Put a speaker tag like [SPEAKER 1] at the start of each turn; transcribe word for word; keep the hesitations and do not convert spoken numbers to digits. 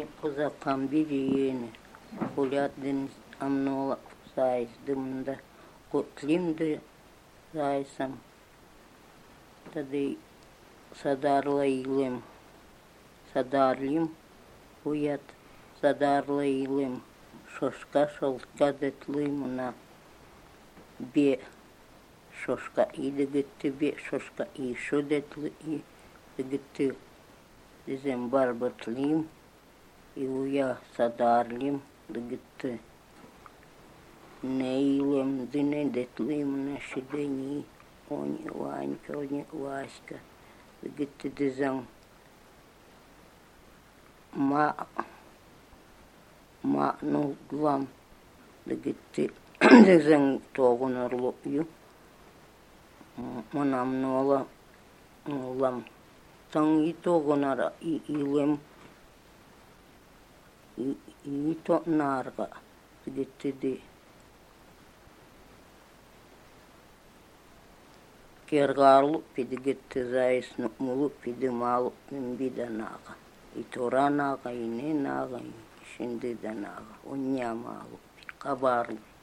[SPEAKER 1] Uzakkan bir yeni. Kulyat deniz amnola sayızdımda. Kutlimdi zaysam. Tadı sadarlayılım. Sadarlım. Uyat sadarlayılım. Şoşka şolka detlımına. Bir şoşka iyi gitti. Bir şoşka iyi şu detli iyi gitti. Dizem barbatlıyım. И уя садарлим дгт нейлем дине детлим на шидени они ванька они васька дгт дизам ма ма ну глам дгт дизам тогунорлу ю манам нола нолам танги тогунара и илем и то нарга гиттиди кергарлу пидгитти зайсну мулу пидималу мимбиданага и торанага и ненага и шиндиданага оннямалу кабарлу